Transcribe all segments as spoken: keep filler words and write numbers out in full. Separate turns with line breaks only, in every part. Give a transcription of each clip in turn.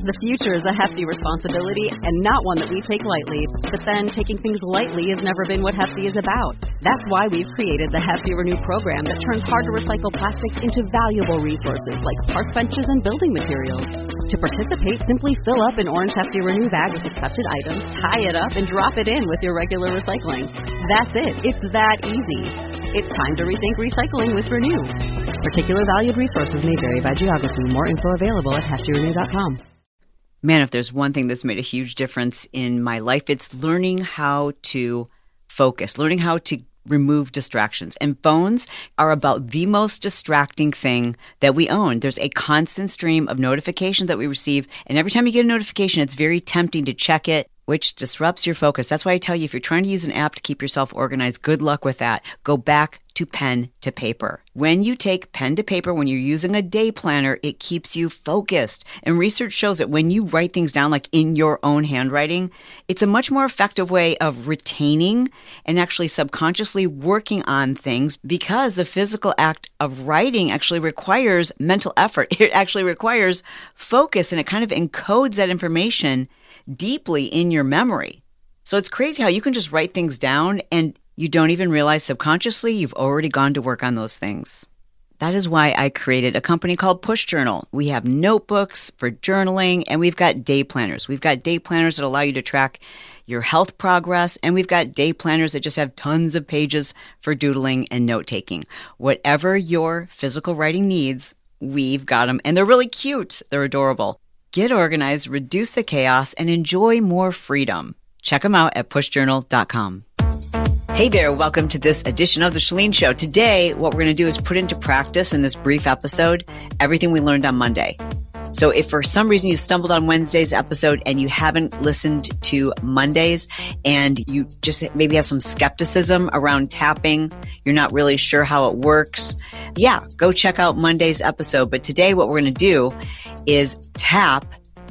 The future is a hefty responsibility and not one that we take lightly. But then taking things lightly has never been what Hefty is about. That's why we've created the Hefty Renew program that turns hard-to-recycle plastics into valuable resources like park benches and building materials. To participate, simply fill up an orange Hefty Renew bag with accepted items, tie it up, and drop it in with your regular recycling. That's it. It's that easy. It's time to rethink recycling with Renew. Particular valued resources may vary by geography. More info available at hefty renew dot com.
Man, if there's one thing that's made a huge difference in my life, it's learning how to focus, learning how to remove distractions. And phones are about the most distracting thing that we own. There's a constant stream of notifications that we receive. And every time you get a notification, it's very tempting to check it, which disrupts your focus. That's why I tell you, if you're trying to use an app to keep yourself organized, good luck with that. Go back to pen to paper. When you take pen to paper, when you're using a day planner, it keeps you focused. And research shows that when you write things down, like in your own handwriting, it's a much more effective way of retaining and actually subconsciously working on things, because the physical act of writing actually requires mental effort. It actually requires focus, and it kind of encodes that information deeply in your memory. So it's crazy how you can just write things down and you don't even realize subconsciously you've already gone to work on those things. That is why I created a company called Push Journal. We have notebooks for journaling, and we've got day planners. We've got day planners that allow you to track your health progress, and we've got day planners that just have tons of pages for doodling and note-taking. Whatever your physical writing needs, we've got them, and they're really cute. They're adorable. Get organized, reduce the chaos, and enjoy more freedom. Check them out at push journal dot com. Hey there, welcome to this edition of The Chalene Show. Today, what we're going to do is put into practice in this brief episode everything we learned on Monday. So if for some reason you stumbled on Wednesday's episode and you haven't listened to Monday's, and you just maybe have some skepticism around tapping, you're not really sure how it works, yeah, go check out Monday's episode. But today what we're going to do is tap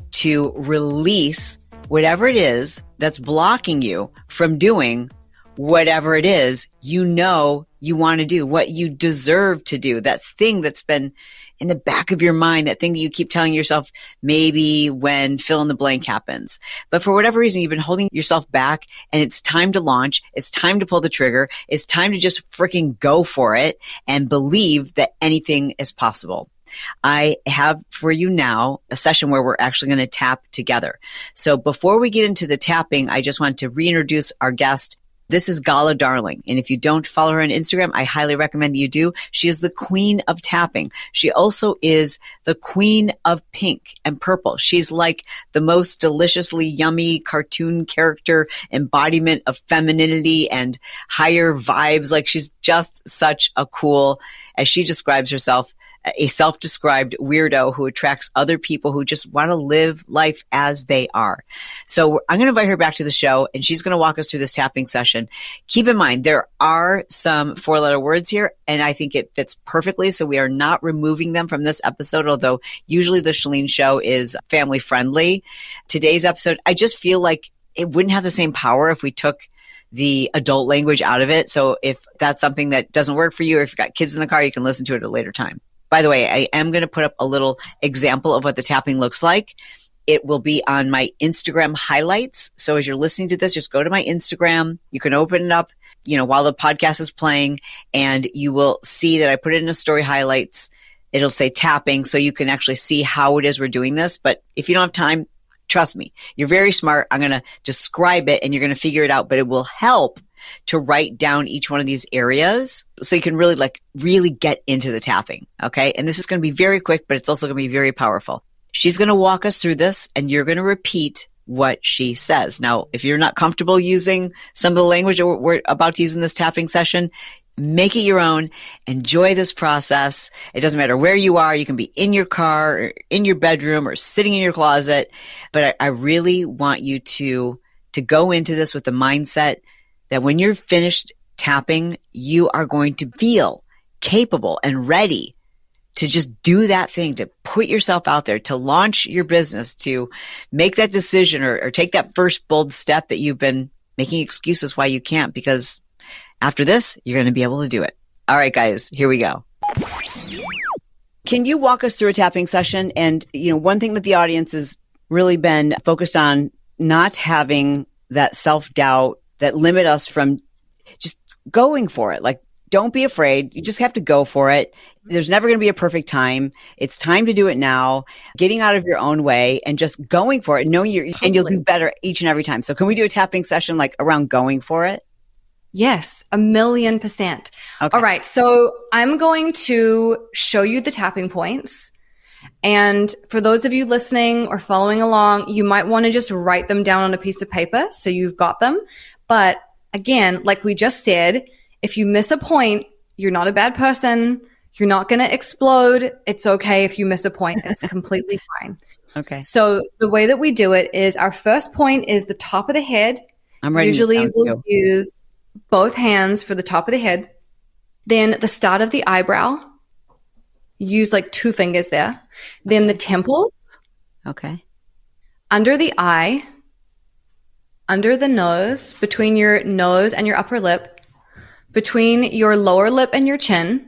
to release whatever it is that's blocking you from doing whatever it is you know you want to do, what you deserve to do, that thing that's been in the back of your mind, that thing that you keep telling yourself maybe when fill in the blank happens. But for whatever reason, you've been holding yourself back, and it's time to launch. It's time to pull the trigger. It's time to just freaking go for it and believe that anything is possible. I have for you now a session where we're actually going to tap together. So before we get into the tapping, I just want to reintroduce our guest. This is Gala Darling. And if you don't follow her on Instagram, I highly recommend that you do. She is the queen of tapping. She also is the queen of pink and purple. She's like the most deliciously yummy cartoon character embodiment of femininity and higher vibes. Like, she's just such a cool, as she describes herself, a self-described weirdo who attracts other people who just want to live life as they are. So I'm going to invite her back to the show, and she's going to walk us through this tapping session. Keep in mind, there are some four-letter words here, and I think it fits perfectly, so we are not removing them from this episode, although usually the Chalene Show is family-friendly. Today's episode, I just feel like it wouldn't have the same power if we took the adult language out of it. So if that's something that doesn't work for you, or if you've got kids in the car, you can listen to it at a later time. By the way, I am going to put up a little example of what the tapping looks like. It will be on my Instagram highlights. So as you're listening to this, just go to my Instagram. You can open it up, you know, while the podcast is playing, and you will see that I put it in a story highlights. It'll say tapping, so you can actually see how it is we're doing this. But if you don't have time, trust me, you're very smart. I'm going to describe it and you're going to figure it out, but it will help to write down each one of these areas so you can really like really get into the tapping. Okay. And this is going to be very quick, but it's also going to be very powerful. She's going to walk us through this, and you're going to repeat what she says. Now, if you're not comfortable using some of the language that we're about to use in this tapping session, make it your own. Enjoy this process. It doesn't matter where you are. You can be in your car or in your bedroom or sitting in your closet. But I, I really want you to, to go into this with the mindset that when you're finished tapping, you are going to feel capable and ready to just do that thing, to put yourself out there, to launch your business, to make that decision or, or take that first bold step that you've been making excuses why you can't, because after this, you're going to be able to do it. All right, guys, here we go. Can you walk us through a tapping session? And, you know, one thing that the audience is really been focused on not having that self-doubt that limit us from just going for it. Like, don't be afraid. You just have to go for it. There's never going to be a perfect time. It's time to do it now, getting out of your own way and just going for it, knowing you're, totally. And you'll do better each and every time. So can we do a tapping session like around going for it?
Yes, a million percent. Okay. All right. So I'm going to show you the tapping points. And for those of you listening or following along, you might want to just write them down on a piece of paper so you've got them. But again, like we just said, if you miss a point, you're not a bad person. You're not going to explode. It's okay if you miss a point. It's completely fine.
Okay.
So the way that we do it is our first point is the top of the head.
I'm ready.
Usually we'll use both hands for the top of the head. Then the start of the eyebrow. Use like two fingers there. Then the temples.
Okay.
Under the eye. Under the nose. Between your nose and your upper lip. Between your lower lip and your chin,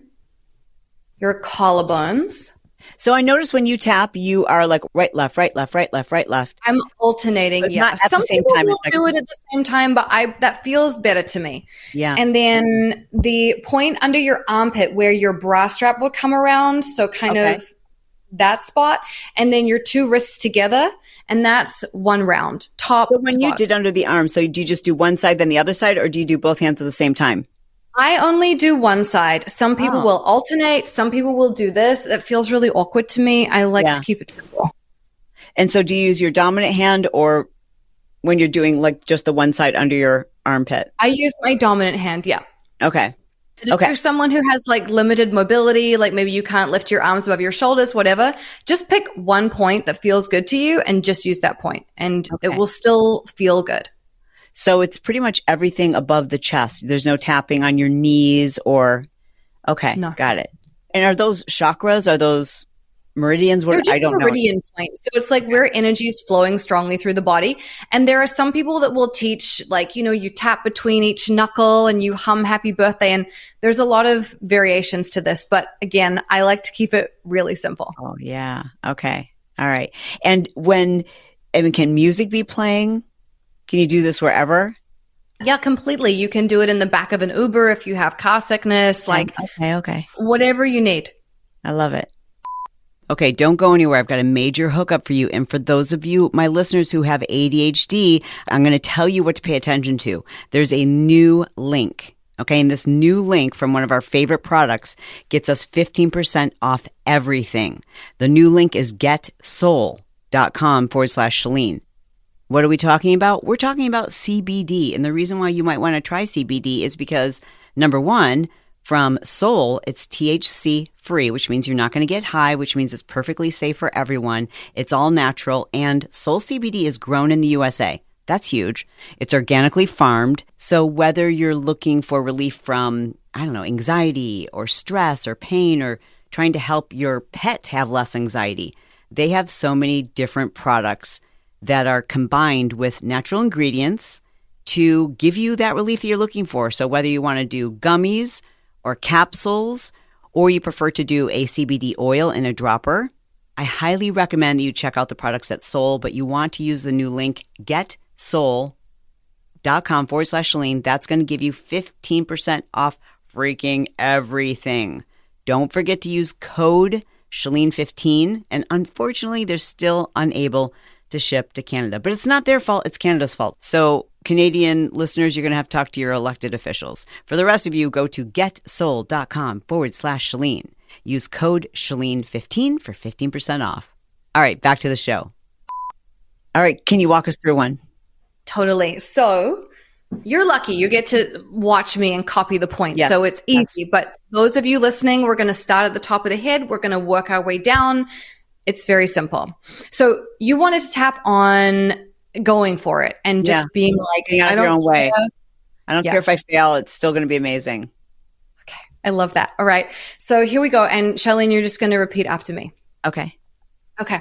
your collarbones.
So I notice when you tap, you are like right, left, right, left, right, left, right, left.
I'm alternating.
But
Yeah.
not at
Some
the same
people
time.
will
It's
do
like-
it at the same time, but I that feels better to me.
Yeah.
And then the point under your armpit where your bra strap would come around. So kind
Okay.
of that spot. And then your two wrists together. And that's one round. Top.
But when
to
you
bottom.
did under the arm, so do you just do one side, then the other side, or do you do both hands at the same time?
I only do one side. Some people
Oh.
will alternate. Some people will do this. It feels really awkward to me. I like
Yeah.
to keep it simple.
And so do you use your dominant hand or when you're doing like just the one side under your armpit?
I use my dominant hand. Yeah.
Okay.
But if
Okay.
you're someone who has like limited mobility, like maybe you can't lift your arms above your shoulders, whatever, just pick one point that feels good to you and just use that point, and
Okay.
it will still feel good.
So it's pretty much everything above the chest. There's no tapping on your knees or, okay,
No.
got it. And are those chakras? Are those meridians? What,
They're just
I don't
meridian points. So it's like where energy is flowing strongly through the body. And there are some people that will teach, like, you know, you tap between each knuckle and you hum happy birthday. And there's a lot of variations to this. But again, I like to keep it really simple.
know. Oh, yeah. Okay. All right. And when, I mean, can music be playing? Can you do this wherever?
Yeah, completely. You can do it in the back of an Uber if you have car sickness, like
okay, okay.
whatever you need.
I love it. Okay, don't go anywhere. I've got a major hookup for you. And for those of you, my listeners who have A D H D, I'm going to tell you what to pay attention to. There's a new link. Okay, and this new link from one of our favorite products gets us fifteen percent off everything. The new link is getsoul.com forward slash Chalene. What are we talking about? We're talking about C B D. And the reason why you might want to try C B D is because, number one, from Soul, it's T H C free, which means you're not going to get high, which means it's perfectly safe for everyone. It's all natural. And Soul C B D is grown in the U S A. That's huge. It's organically farmed. So whether you're looking for relief from, I don't know, anxiety or stress or pain or trying to help your pet have less anxiety, they have so many different products that are combined with natural ingredients to give you that relief that you're looking for. So whether you want to do gummies or capsules, or you prefer to do a C B D oil in a dropper, I highly recommend that you check out the products at Soul, but you want to use the new link, getsoul.com forward slash Chalene. That's going to give you fifteen percent off freaking everything. Don't forget to use code Chalene fifteen. And unfortunately, they're still unable to ship to Canada. But it's not their fault. It's Canada's fault. So Canadian listeners, you're going to have to talk to your elected officials. For the rest of you, go to getsoul.com forward slash Chalene. Use code Chalene fifteen for fifteen percent off. All right, back to the show. All right, can you walk us through one?
Totally. So you're lucky you get to watch me and copy the point.
Yes,
so it's easy. But those of you listening, we're going to start at the top of the head. We're going to work our way down. It's very simple. So you wanted to tap on going for it and just
Yeah.
being like,
Getting out
I
of
don't
your own way.
care.
I don't
Yeah.
care if I fail. It's still going to be amazing.
Okay. I love that. All right. So here we go. And Chalene, you're just going to repeat after me.
Okay.
Okay.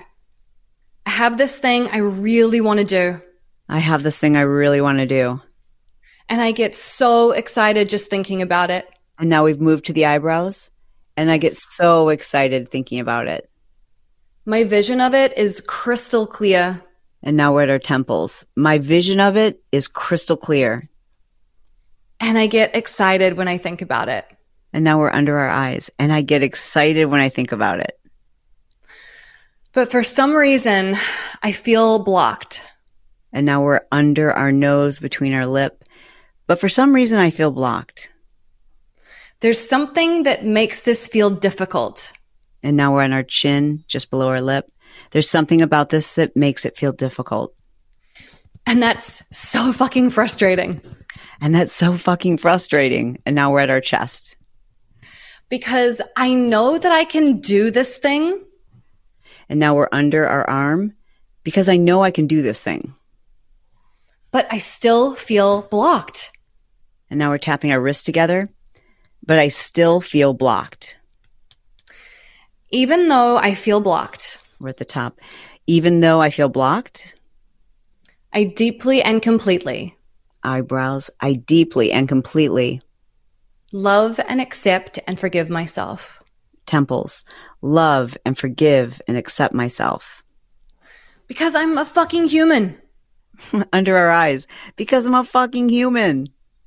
I have this thing I really want to do.
I have this thing I really want to do.
And I get so excited just thinking about it.
And now we've moved to the eyebrows. And I get so excited thinking about it.
My vision of it is crystal clear.
And now we're at our temples. My vision of it is crystal clear.
And I get excited when I think about it.
And now we're under our eyes. And I get excited when I think about it.
But for some reason, I feel blocked.
And now we're under our nose, between our lip. But for some reason, I feel blocked.
There's something that makes this feel difficult.
And now we're on our chin, just below our lip. There's something about this that makes it feel difficult.
And that's so fucking frustrating.
And that's so fucking frustrating. And now we're at our chest.
Because I know that I can do this thing.
And now we're under our arm because I know I can do this thing.
But I still feel blocked.
And now we're tapping our wrists together, but I still feel blocked.
Even though I feel blocked.
We're at the top. Even though I feel blocked.
I deeply and completely.
Eyebrows. I deeply and completely.
Love and accept and forgive myself.
Temples. Love and forgive and accept myself.
Because I'm a fucking human.
Under our eyes. Because I'm a fucking human.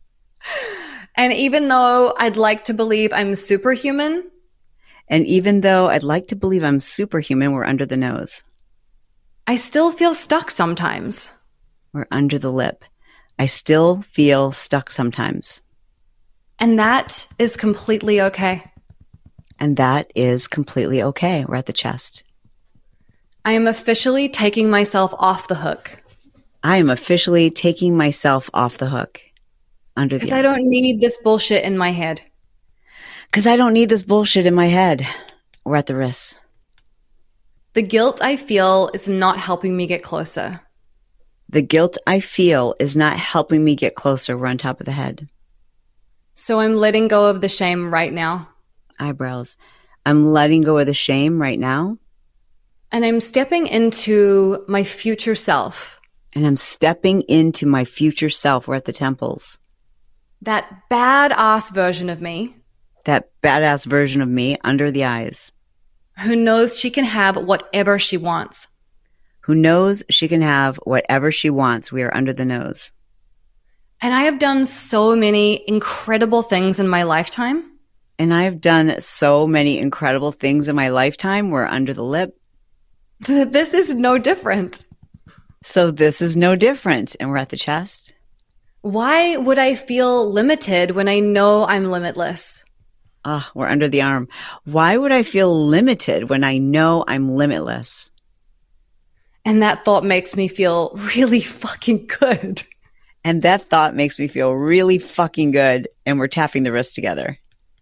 And even though I'd like to believe I'm superhuman.
And even though I'd like to believe I'm superhuman, we're under the nose.
I still feel stuck sometimes.
We're under the lip. I still feel stuck sometimes.
And that is completely okay.
And that is completely okay. We're at the chest.
I am officially taking myself off the hook.
I am officially taking myself off the hook. Under the
Because I don't need this bullshit in my head.
Because I don't need this bullshit in my head. We're at the wrists.
The guilt I feel is not helping me get closer.
The guilt I feel is not helping me get closer. We're on top of the head.
So I'm letting go of the shame right now.
Eyebrows. I'm letting go of the shame right now.
And I'm stepping into my future self.
And I'm stepping into my future self. We're at the temples.
That badass version of me.
That badass version of me under the eyes.
Who knows she can have whatever she wants.
Who knows she can have whatever she wants. We are under the nose.
And I have done so many incredible things in my lifetime.
And I have done so many incredible things in my lifetime. We're under the lip.
This is no different.
So this is no different. And we're at the chest.
Why would I feel limited when I know I'm limitless?
Ah, oh, we're under the arm. Why would I feel limited when I know I'm limitless?
And that thought makes me feel really fucking good.
And that thought makes me feel really fucking good. And we're tapping the wrists together.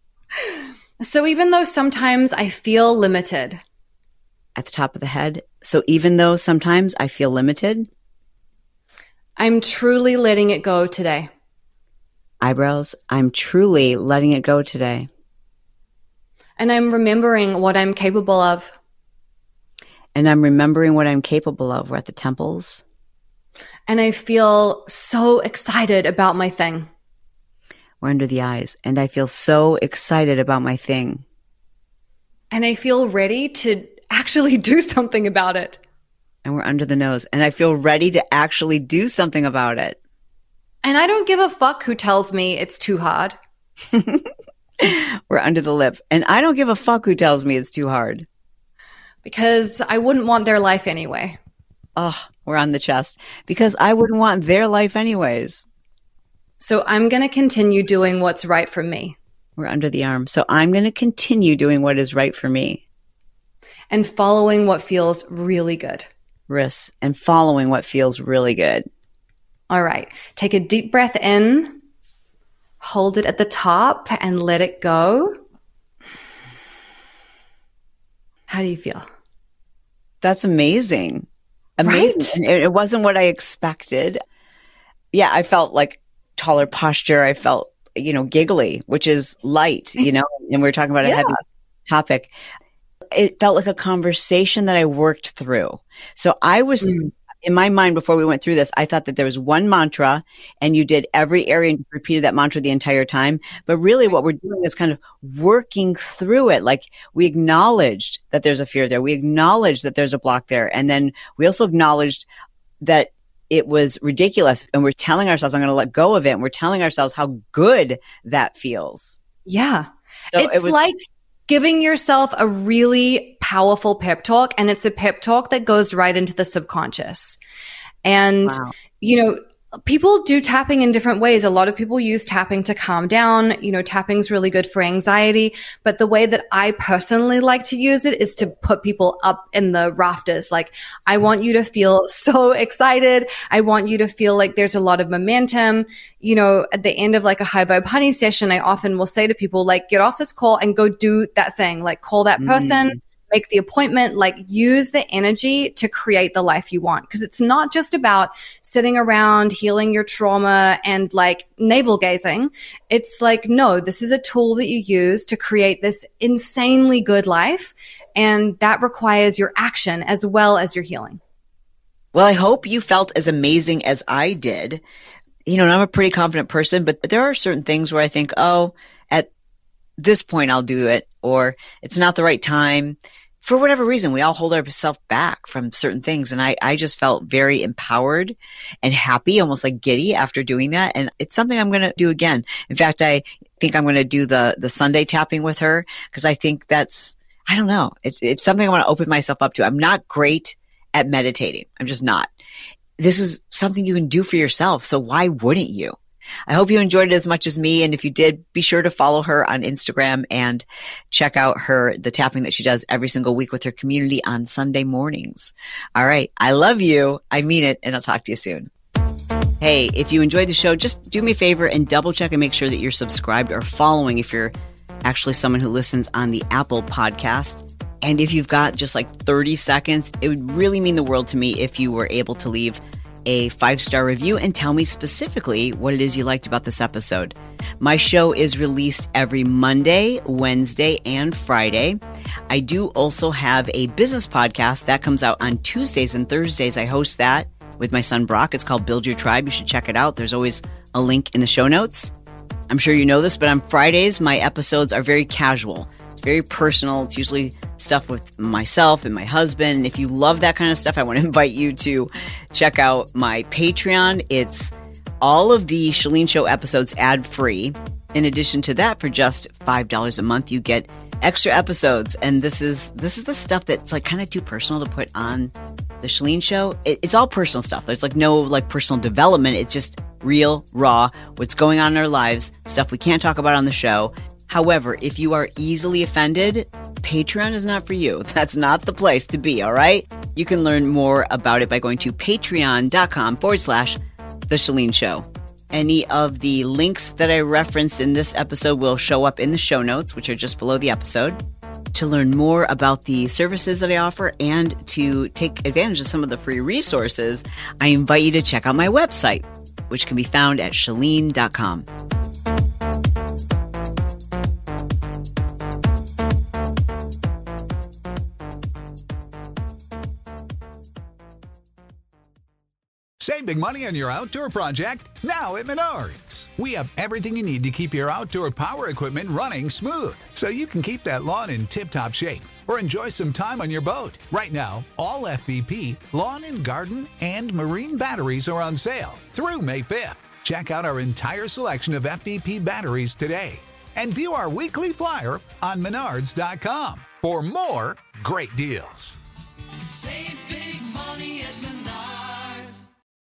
So even though sometimes I feel limited.
At the top of the head. So even though sometimes I feel limited.
I'm truly letting it go today.
Eyebrows. I'm truly letting it go today.
And I'm remembering what I'm capable of.
And I'm remembering what I'm capable of. We're at the temples.
And I feel so excited about my thing.
We're under the eyes. And I feel so excited about my thing.
And I feel ready to actually do something about it.
And we're under the nose. And I feel ready to actually do something about it.
And I don't give a fuck who tells me it's too hard.
We're under the lip. And I don't give a fuck who tells me it's too hard.
Because I wouldn't want their life anyway.
Oh, we're on the chest. Because I wouldn't want their life anyways.
So I'm going to continue doing what's right for me.
We're under the arm. So I'm going to continue doing what is right for me.
And following what feels really good.
Wrists. And following what feels really good.
All right. Take a deep breath in. Hold it at the top and let it go. How do you feel?
That's amazing. Amazing. Right? It wasn't what I expected. Yeah, I felt like taller posture. I felt, you know, giggly, which is light, you know, and we were talking about a yeah. heavy topic. It felt like a conversation that I worked through. So I was, mm. in my mind, before we went through this, I thought that there was one mantra and you did every area and repeated that mantra the entire time. But really what we're doing is kind of working through it. Like we acknowledged that there's a fear there. We acknowledged that there's a block there. And then we also acknowledged that it was ridiculous. And we're telling ourselves, I'm going to let go of it. And we're telling ourselves how good that feels.
Yeah.
So
it's
it was-
like giving yourself a really powerful pep talk. And it's a pep talk that goes right into the subconscious. And,
wow.
you know, people do tapping in different ways. A lot of people use tapping to calm down. You know, tapping's really good for anxiety. But the way that I personally like to use it is to put people up in the rafters. Like, I want you to feel so excited. I want you to feel like there's a lot of momentum. You know, at the end of like a high vibe honey session, I often will say to people, like, get off this call and go do that thing. Like, call that person. Mm. Make the appointment, like use the energy to create the life you want. Because it's not just about sitting around healing your trauma and like navel gazing. It's like, no, this is a tool that you use to create this insanely good life. And that requires your action as well as your healing.
Well, I hope you felt as amazing as I did. You know, and I'm a pretty confident person, but there are certain things where I think, oh, at this point I'll do it, or it's not the right time. For whatever reason, we all hold ourselves back from certain things. And I, I just felt very empowered and happy, almost like giddy after doing that. And it's something I'm going to do again. In fact, I think I'm going to do the, the Sunday tapping with her because I think that's, I don't know. It's, it's something I want to open myself up to. I'm not great at meditating. I'm just not. This is something you can do for yourself. So why wouldn't you? I hope you enjoyed it as much as me. And if you did, be sure to follow her on Instagram and check out her, the tapping that she does every single week with her community on Sunday mornings. All right. I love you. I mean it. And I'll talk to you soon. Hey, if you enjoyed the show, just do me a favor and double check and make sure that you're subscribed or following if you're actually someone who listens on the Apple podcast. And if you've got just like thirty seconds, it would really mean the world to me if you were able to leave a five-star review and tell me specifically what it is you liked about this episode. My show is released every Monday, Wednesday, and Friday. I do also have a business podcast that comes out on Tuesdays and Thursdays. I host that with my son Brock. It's called Build Your Tribe. You should check it out. There's always a link in the show notes. I'm sure you know this, but on Fridays, my episodes are very casual. It's very personal. It's usually stuff with myself and my husband. And if you love that kind of stuff, I want to invite you to check out my Patreon. It's all of the Chalene Show episodes ad-free. In addition to that, for just five dollars a month, you get extra episodes. And this is this is the stuff that's like kind of too personal to put on the Chalene Show. It, it's all personal stuff. There's like no like personal development. It's just real, raw, what's going on in our lives, stuff we can't talk about on the show. However, if you are easily offended, Patreon is not for you. That's not the place to be, all right? You can learn more about it by going to patreon.com forward slash The Chalene Show. Any of the links that I referenced in this episode will show up in the show notes, which are just below the episode. To learn more about the services that I offer and to take advantage of some of the free resources, I invite you to check out my website, which can be found at chalene dot com.
Save big money on your outdoor project now at Menards. We have everything you need to keep your outdoor power equipment running smooth so you can keep that lawn in tip-top shape or enjoy some time on your boat. Right now, all F V P, lawn and garden, and marine batteries are on sale through May fifth. Check out our entire selection of F V P batteries today and view our weekly flyer on menards dot com for more great deals.
Save big.